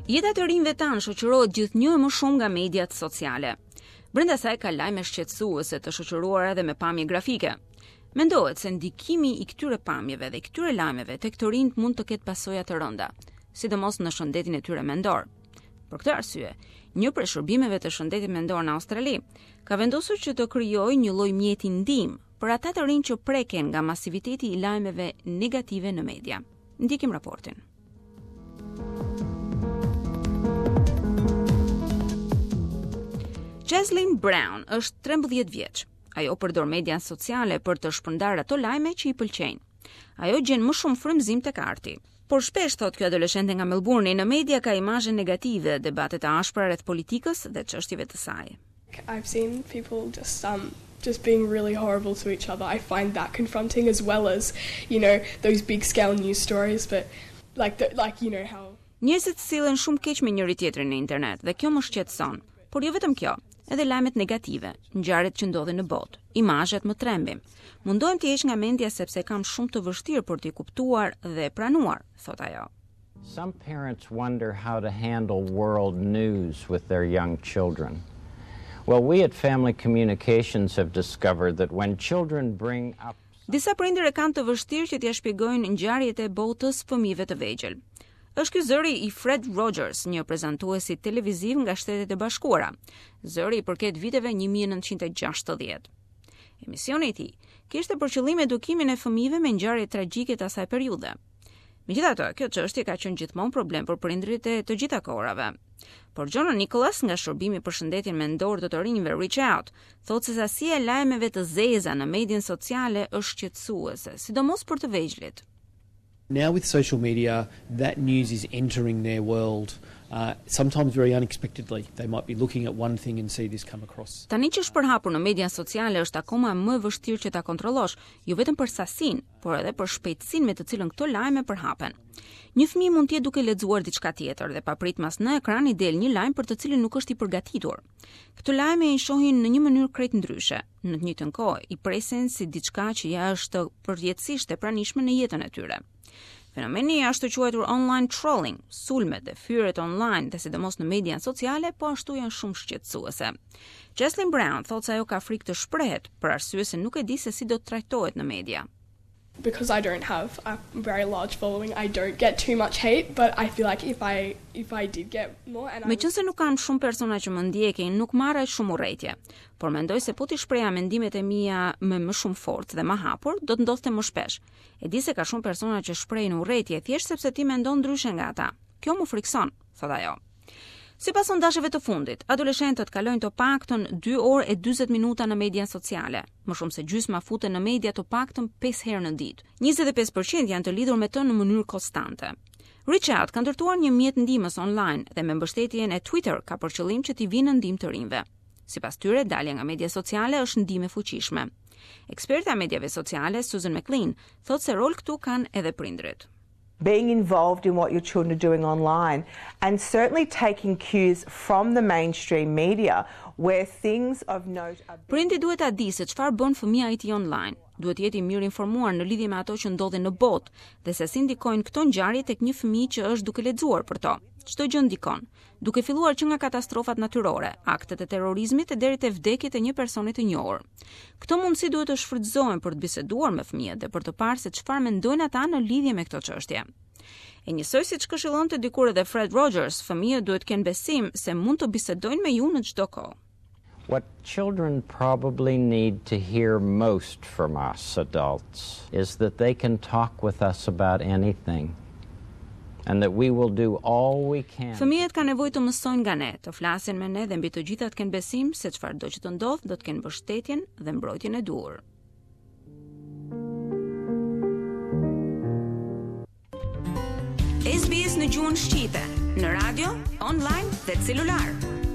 Jeta e rinjve tanë shoqërohet gjithnjë më shumë nga mediat sociale. Brenda saj ka lajme shqetësuese të shoqëruara edhe me pamje grafike. Mendohet se ndikimi i këtyre pamjeve dhe këtyre lajmeve tek të rinjt mund të ketë pasoja të rënda, sidomos në shëndetin e tyre mendor. Për këtë arsye, një prej shërbimeve të shëndetit mendor në Australi ka vendosur që të krijojë një lloj mjeti ndihmë për ata të rinj që preken nga masiviteti i lajmeve negative në media. Ndjekim raportin. Jaslyn Brown është 13 vjeç. Ajo përdor median sociale për të shpërndarë ato lajme që i pëlqejnë. Ajo gjen më shumë frymëzim tek arti. Por shpesh thot kjo adoleshente nga Melbourne, në media ka imazhe negative, debate të ashpra rreth politikës dhe çështjeve të saj. I've seen people just being really horrible to each other. I find that confronting as well as, those big scale news stories, but how Njerëzit sillen shumë keq me njëri tjetrin në internet dhe kjo më shqetëson. Por jo vetëm kjo, edhe lajmet negative, ngjarjet që ndodhin në botë, imazhet më trembim. Mundohem të heq nga mendja sepse kam shumë të vështirë për t'i kuptuar dhe pranuar, thot ajo. Some parents wonder how to handle world news with their young children. Well, we at Family Communications have discovered that when children bring up Disa prindër e kanë të vështirë që t'ia shpjegojnë ngjarjet e botës fëmijëve të vegjël. Është ky zëri i Fred Rogers, një prezantuesi televiziv nga Shtetet e Bashkuara. Zëri i përket viteve 1960. Emisioni i tij kishte për qëllim edukimin e fëmijëve me ngjarje tragjike të asaj periudhe. Megjithatë, kjo çështje ka qenë gjithmonë problem për prindërit e të gjitha kohërave. Por John Nicholas nga shërbimi për shëndetin mendor të rinjve Reach Out thotë se sasia e lajmeve të zeza në median sociale është shqetësuese, sidomos për të vegjëlit. Now with social media, that news is entering their world, sometimes very unexpectedly. They might be looking at one thing and see this come across. Tani që është përhapur në media sociale është akoma më vështirë që ta kontrollosh, jo vetëm për sasinë, por edhe për shpejtësinë me të cilën këto lajme përhapen. Një fëmijë mund të jetë duke lexuar diçka tjetër dhe papritmas në ekran i del një lajm për të cilin nuk është i përgatitur. Këto lajme i shohin në një mënyrë krejt ndryshe. Në të njëjtën kohë, i presin si diçka që ja është përjetësisht e pranishme në jetën e tyre. Fenomeni është të quajtur online trolling, sulmet dhe fyret online dhe sidomos në media sociale, po ashtu janë shumë shqetësuese. Jaslyn Brown thotë se ajo ka frikë të shprehet për arsye se nuk e di se si do të trajtohet në media. Because I don't have a very large following, I don't get too much hate, but I feel like if I did get more Meqense nuk kam shumë persona që më ndjekin, nuk marr shumë urrëtie, por mendoj se po ti shpreha mendimet e mia me më shumë forcë dhe më hapur, do të ndodhte më shpesh. E di se ka shumë persona që shprehin urrëtie thjesht sepse ti mendon ndryshe nga ata. Kjo më frikson, thotë ajo. Sipas sondazheve të fundit, adoleshentët kalojnë të paktën 2 orë e 40 minuta në media sociale. Më shumë se gjysma futen në media të paktën 5 herë në ditë. 25% janë të lidhur me të në mënyrë konstante. Reach Out ka ndërtuar një mjet ndihmës online dhe me mbështetjen e Twitter ka për qëllim që t'i vinë ndihmë të rinjve. Sipas tyre, dalja nga media sociale është ndihmë e fuqishme. Eksperta e mediave sociale Susan McLean thotë se rol këtu kanë edhe prindërit. Being involved in what your children are doing online and certainly taking cues from the mainstream media where things of note are Prindi duhet ta di se çfarë bën fëmia i tij online. Duhet jeti mirë informuar në lidhje me ato që ndodhin në botë dhe se si ndikojnë këto ngjarje tek një fëmijë që është duke lexuar për to. Çdo gjë ndikon, duke filluar që nga katastrofat natyrore, aktet e terrorizmit deri te vdekjet e një personi të njohur. Këto mundësi duhet të shfrytëzohen për të biseduar me fëmijët dhe për të parë se çfarë mendojnë ata në lidhje me këto çështje. E njësoj siç këshillonte dikur edhe Fred Rogers, fëmijët duhet të kenë besim se mund të bisedojnë me ju në çdo kohë. What children probably need to hear most from us adults is that they can talk with us about anything. And that we will do all we can. Fëmijët kanë nevojë të mësojnë nga ne, të flasin me ne dhe mbi të gjitha të kenë besim se çfarëdo që të ndodh do të kenë mbështetjen dhe mbrojtjen e duhur. SBS në gjuhën shqiptare, në radio, online dhe celular.